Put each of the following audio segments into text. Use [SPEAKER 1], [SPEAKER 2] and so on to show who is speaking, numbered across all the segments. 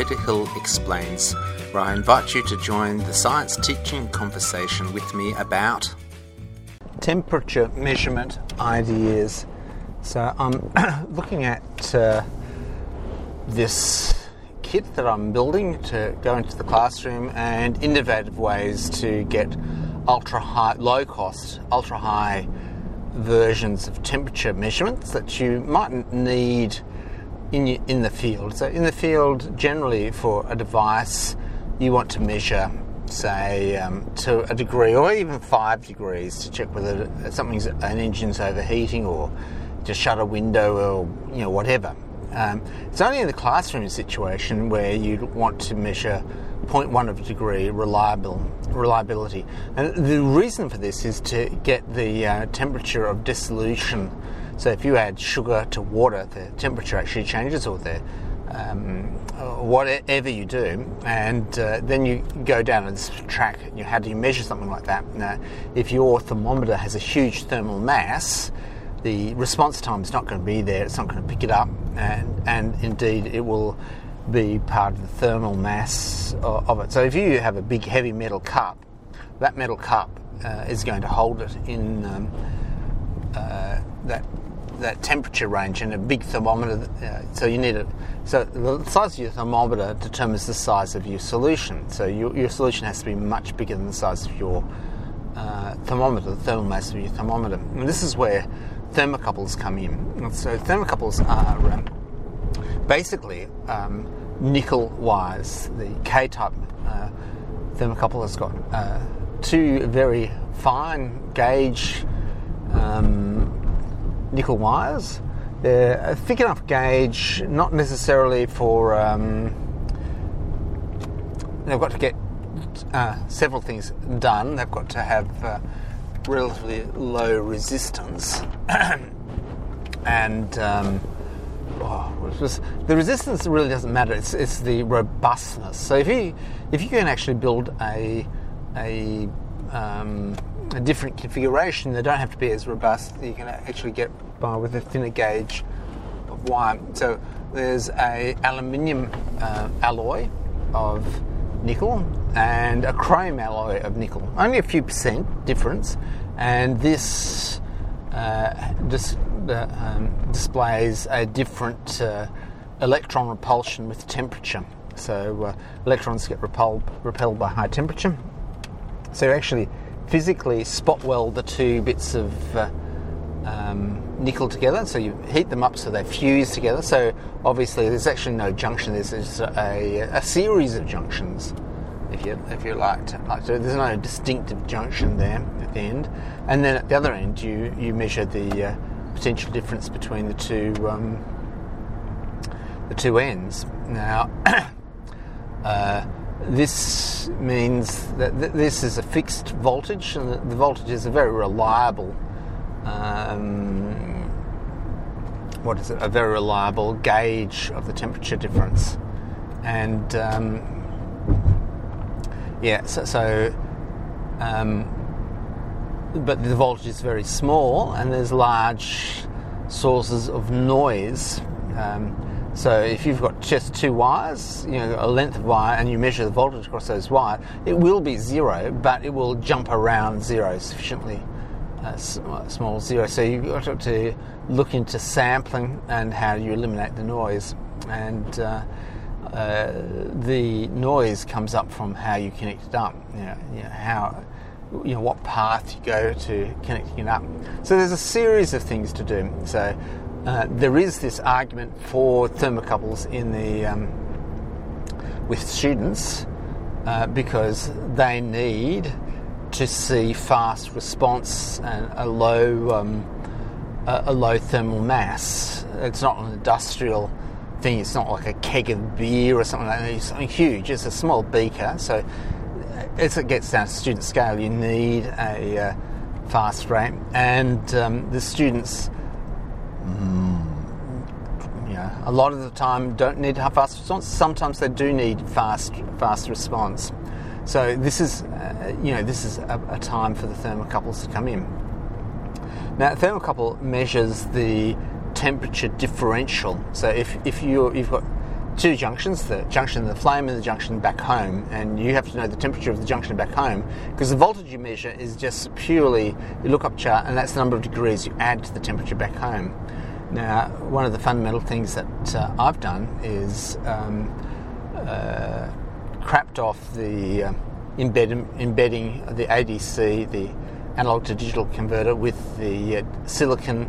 [SPEAKER 1] Peter Hill Explains, where I invite you to join the science teaching conversation with me about temperature measurement ideas. So I'm looking at this kit that I'm building to go into the classroom and innovative ways to get low-cost, ultra-high versions of temperature measurements that you might need in the field. So in the field, generally for a device, you want to measure, say, to a degree or even 5 degrees to check whether an engine's overheating or to shut a window or whatever. It's only in the classroom situation where you'd want to measure 0.1 of a degree reliability. And the reason for this is to get the temperature of dissolution. So if you add sugar to water, the temperature actually changes, or whatever you do, and then you go down this track. How do you measure something like that? Now, if your thermometer has a huge thermal mass, the response time is not going to be there. It's not going to pick it up, and indeed it will be part of the thermal mass of it. So if you have a big heavy metal cup, that metal cup is going to hold it in that temperature range, and a big thermometer. So the size of your thermometer determines the size of your solution. So your solution has to be much bigger than the size of your thermometer, the thermal mass of your thermometer. And this is where thermocouples come in. So thermocouples are basically nickel wires. The K-type thermocouple has got two very fine gauge nickel wires. They're a thick enough gauge, not necessarily for... they've got to get several things done. They've got to have relatively low resistance. And the resistance really doesn't matter. It's the robustness. So if you can actually build a different configuration, they don't have to be as robust. You can actually get by with a thinner gauge of wire. So there's a aluminium alloy of nickel and a chrome alloy of nickel. Only a few percent difference, and this displays a different electron repulsion with temperature. So electrons get repelled by high temperature. So you actually physically spot weld the two bits of nickel together. So you heat them up so they fuse together. So obviously there's actually no junction. There's just a series of junctions, if you like to. There's no distinctive junction there at the end. And then at the other end, you measure the potential difference between the two ends. Now, this means that this is a fixed voltage, and the voltage is a very reliable. A very reliable gauge of the temperature difference, and but the voltage is very small, and there's large sources of noise. So if you've got just two wires, a length of wire, and you measure the voltage across those wires, it will be zero, but it will jump around zero sufficiently small zero. So you've got to look into sampling and how you eliminate the noise. And the noise comes up from how you connect it up. What path you go to connecting it up. So there's a series of things to do. So there is this argument for thermocouples with students because they need to see fast response and a low thermal mass. It's not an industrial thing. It's not like a keg of beer or something like that. It's something huge. It's a small beaker. So as it gets down to student scale, you need a fast rate, and the students, a lot of the time don't need fast response. Sometimes they do need fast response. So this is a time for the thermocouples to come in. Now, a thermocouple measures the temperature differential. So if you've got two junctions, the junction in the flame and the junction back home, and you have to know the temperature of the junction back home, because the voltage you measure is just purely your lookup chart, and that's the number of degrees you add to the temperature back home. Now, one of the fundamental things that I've done is crapped off the embedding the ADC, the analog to digital converter, with the silicon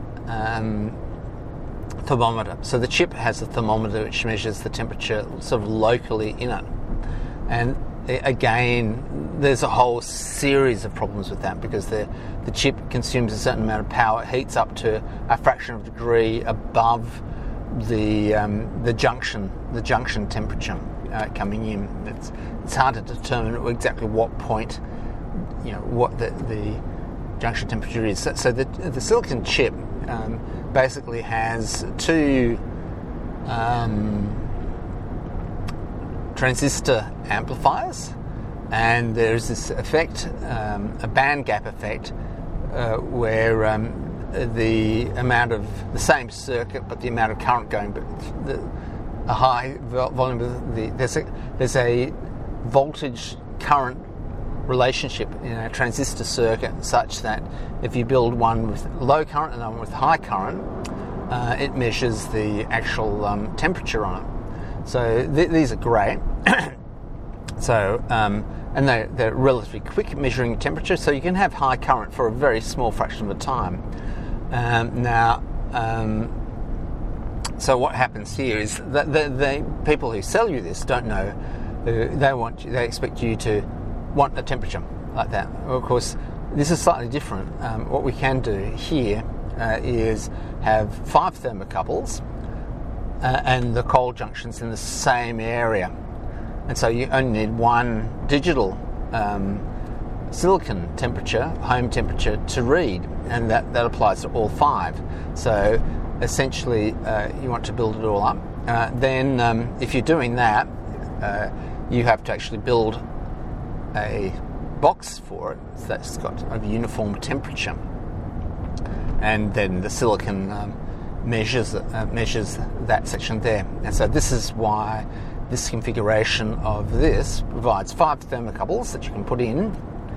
[SPEAKER 1] thermometer. So the chip has a thermometer which measures the temperature sort of locally in it. And again, there's a whole series of problems with that, because the chip consumes a certain amount of power, heats up to a fraction of a degree above the junction temperature coming in. It's hard to determine exactly what point, what the junction temperature is. So the silicon chip basically has two transistor amplifiers, and there's this effect, a band gap effect, where the amount of the same circuit, but the amount of current going, but a high volume of there's a voltage current relationship in a transistor circuit, such that if you build one with low current and one with high current, it measures the actual temperature on it. So these are great. So and they're relatively quick at measuring temperature, so you can have high current for a very small fraction of the time. So what happens here is that the people who sell you this don't know. They expect you to want a temperature like that. Well, of course, this is slightly different. What we can do here is have 5 thermocouples and the cold junctions in the same area. And so you only need one digital silicon temperature, home temperature, to read, and that applies to all 5. So essentially, you want to build it all up. Then if you're doing that, you have to actually build a box for it that's got a uniform temperature, and then the silicon measures that section there. And so this is why this configuration of this provides 5 thermocouples that you can put in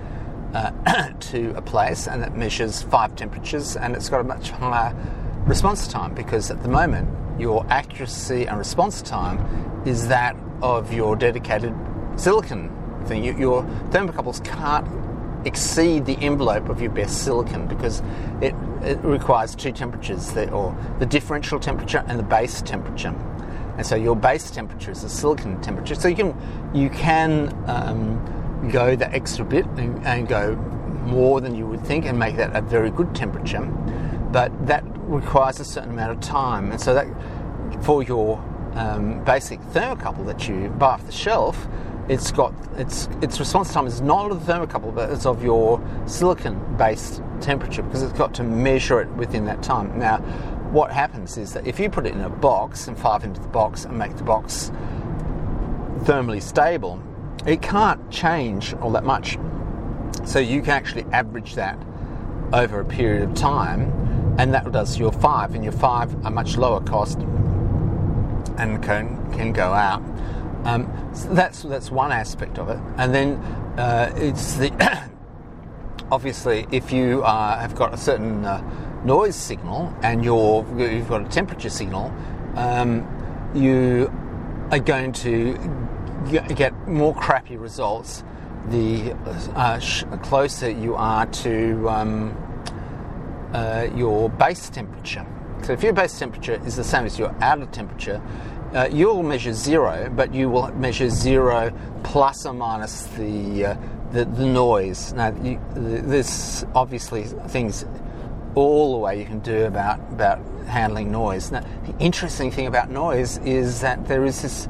[SPEAKER 1] to a place, and it measures 5 temperatures, and it's got a much higher response time, because at the moment your accuracy and response time is that of your dedicated silicon thing. Your thermocouples can't exceed the envelope of your best silicon, because it requires 2 temperatures, or the differential temperature and the base temperature. And so your base temperature is the silicon temperature. So you can go the extra bit and go more than you would think and make that a very good temperature, but that requires a certain amount of time. And so that for your basic thermocouple that you buy off the shelf, its response time is not of the thermocouple, but it's of your silicon-based temperature, because it's got to measure it within that time. Now, what happens is that if you put it in a box and 5 into the box and make the box thermally stable, it can't change all that much. So you can actually average that over a period of time, and that does your 5, and your 5 are much lower cost and can go out. So that's one aspect of it. And then it's the obviously, if you have got a certain noise signal and you've got a temperature signal, you are going to get more crappy results the closer you are to your base temperature. So if your base temperature is the same as your outer temperature, you'll measure 0, but you will measure 0 plus or minus the noise. Now, there's obviously things all the way you can do about handling noise. Now, the interesting thing about noise is that there is this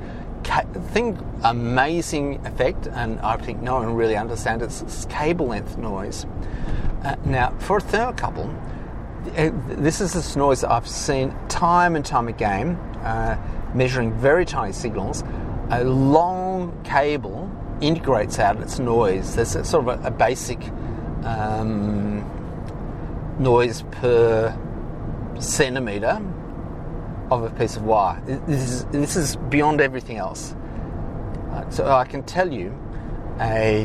[SPEAKER 1] amazing effect, and I think no one really understands it. It's cable length noise. Now, for a thermocouple, this is this noise that I've seen time and time again, measuring very tiny signals. A long cable integrates out its noise. There's sort of a basic noise per centimetre of a piece of wire. This is beyond everything else. So I can tell you a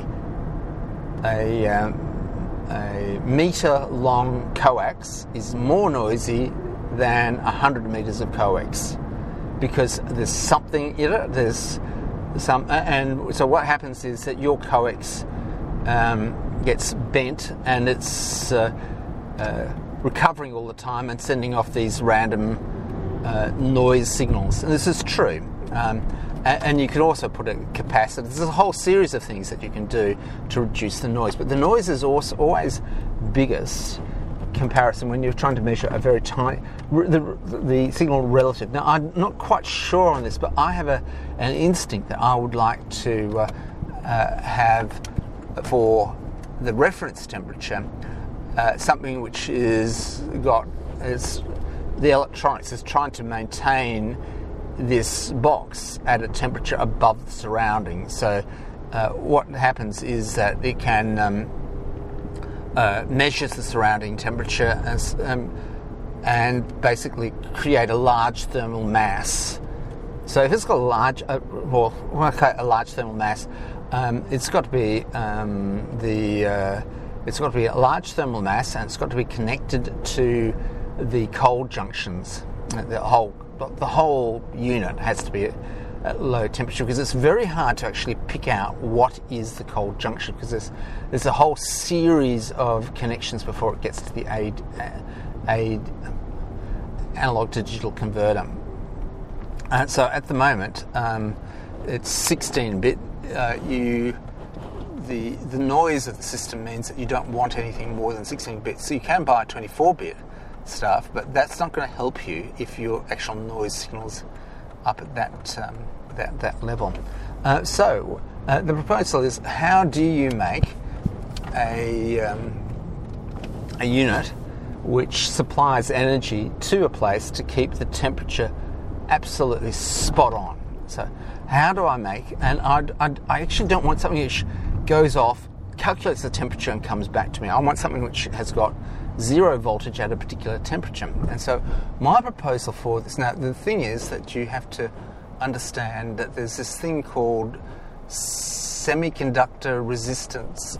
[SPEAKER 1] metre-long coax is more noisy than 100 metres of coax, because there's something in it. There's some, and so what happens is that your coax gets bent, and it's recovering all the time and sending off these random noise signals. And this is true. And you can also put a capacitor. There's a whole series of things that you can do to reduce the noise. But the noise is also always biggest comparison when you're trying to measure a very tiny, the signal relative. Now, I'm not quite sure on this, but I have an instinct that I would like to have for the reference temperature something which is the electronics is trying to maintain this box at a temperature above the surroundings. So what happens is that it can measures the surrounding temperature and basically create a large thermal mass. So if it's got a large thermal mass, it's got to be it's got to be a large thermal mass, and it's got to be connected to the cold junctions. The whole unit has to be at low temperature, because it's very hard to actually pick out what is the cold junction, because there's a whole series of connections before it gets to the a analog to digital converter. So at the moment, it's 16-bit. The noise of the system means that you don't want anything more than 16 bits. So you can buy 24-bit stuff, but that's not going to help you if your actual noise signal's up at that level. So the proposal is, how do you make a unit which supplies energy to a place to keep the temperature absolutely spot on? So how do I make, and I actually don't want something which goes off, calculates the temperature and comes back to me. I want something which has got zero voltage at a particular temperature. And so my proposal for this, now the thing is that you have to understand that there's this thing called semiconductor resistance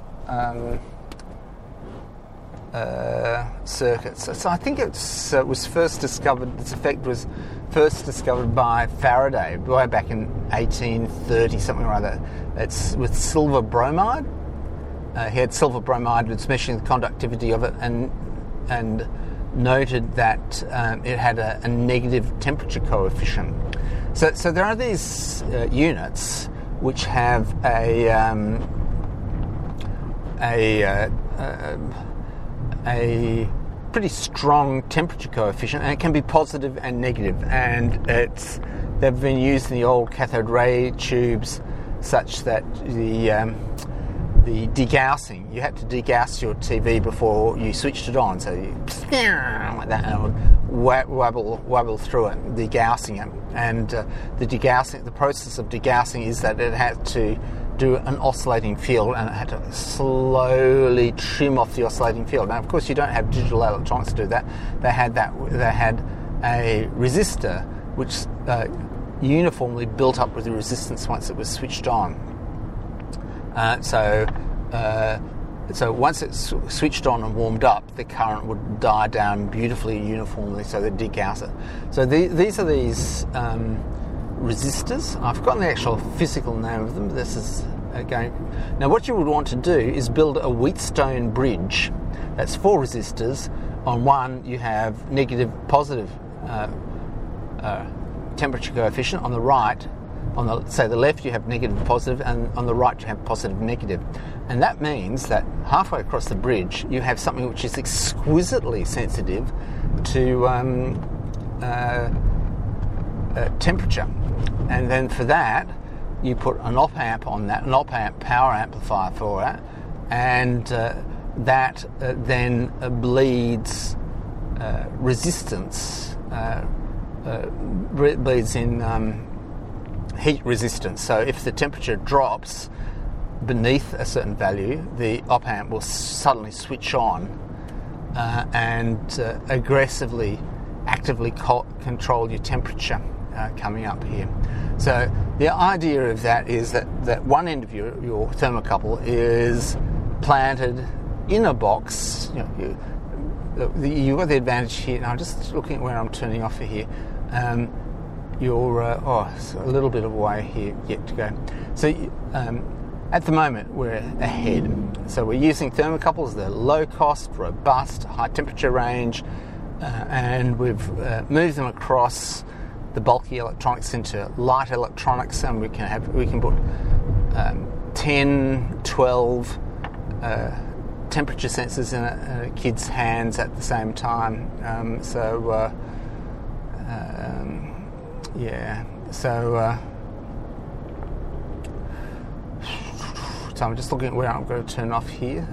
[SPEAKER 1] circuits. So I think it was first discovered, this effect was first discovered by Faraday way back in 1830, something or other. It's with silver bromide. He had silver bromide, was measuring the conductivity of it, and noted that it had a negative temperature coefficient. So there are these units which have a pretty strong temperature coefficient, and it can be positive and negative, and they've been used in the old cathode ray tubes, such that the degaussing, you had to degauss your TV before you switched it on, so you like that, and it would wobble through it, degaussing it. And the process of degaussing is that it had to do an oscillating field, and it had to slowly trim off the oscillating field. Now, of course, you don't have digital electronics to do that. They had a resistor which uniformly built up with the resistance once it was switched on. So once it's switched on and warmed up, the current would die down beautifully, uniformly, so they degauss it. So these are these resistors. I've forgotten the actual physical name of them. This is again. Now, what you would want to do is build a Wheatstone bridge. That's 4 resistors. On one, you have negative, positive temperature coefficient. On the right, on the left, you have negative, positive, and on the right, you have positive, negative. And that means that halfway across the bridge, you have something which is exquisitely sensitive to temperature. And then for that, you put an op-amp on that, an op-amp power amplifier for it, and that then bleeds resistance, bleeds in heat resistance. So if the temperature drops beneath a certain value, the op-amp will suddenly switch on and aggressively actively control your temperature coming up here. So the idea of that is that one end of your thermocouple is planted in a box. You've got the advantage here, and I'm just looking at where I'm turning off here. You're it's a little bit of a way here yet to go. So at the moment we're ahead. So we're using thermocouples. They're low cost, robust, high temperature range, and we've moved them across the bulky electronics into light electronics, and we can put 10, 12 temperature sensors in a kid's hands at the same time. So I'm just looking at where I'm going to turn off here,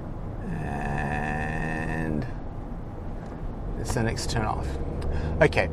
[SPEAKER 1] and it's the next turn off. Okay,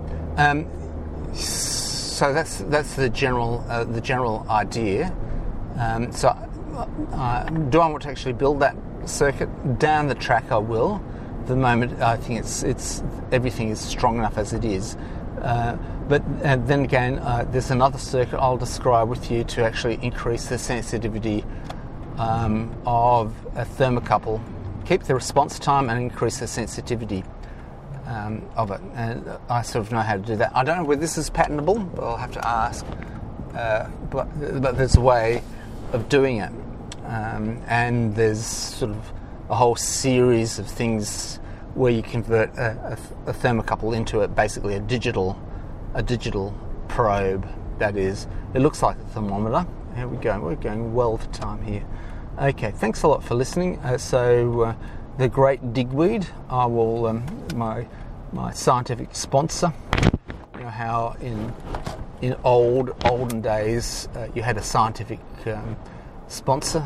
[SPEAKER 1] so that's the general idea. Do I want to actually build that circuit down the track? I will. At the moment, I think it's everything is strong enough as it is. But then again, there's another circuit I'll describe with you to actually increase the sensitivity of a thermocouple, keep the response time and increase the sensitivity of it. And I sort of know how to do that. I don't know whether this is patentable, but I'll have to ask. But there's a way of doing it. And there's sort of a whole series of things where you convert a thermocouple into basically a digital probe. That is, it looks like a thermometer. Here we go. We're going well for time here. Okay, thanks a lot for listening. The Great Digweed, I will my scientific sponsor. You know how in olden days you had a scientific sponsor.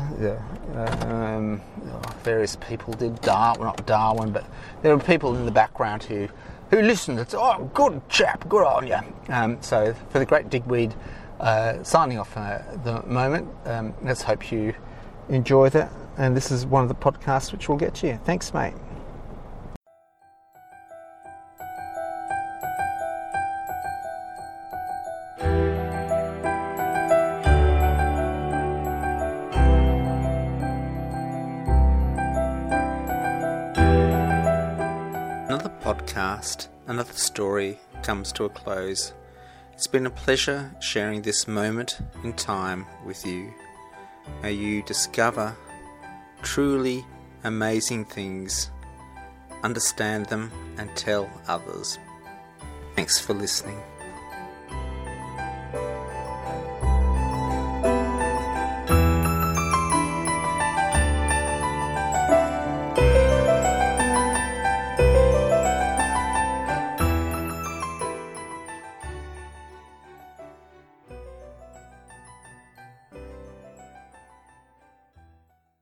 [SPEAKER 1] Various people did. Not Darwin, but there were people in the background who listened. It's good chap, good on you. So for the Great Digweed, signing off for the moment. Let's hope you enjoy that. And this is one of the podcasts which will get to you. Thanks, mate. Another podcast, another story comes to a close. It's been a pleasure sharing this moment in time with you. May you discover truly amazing things, understand them, and tell others. Thanks for listening.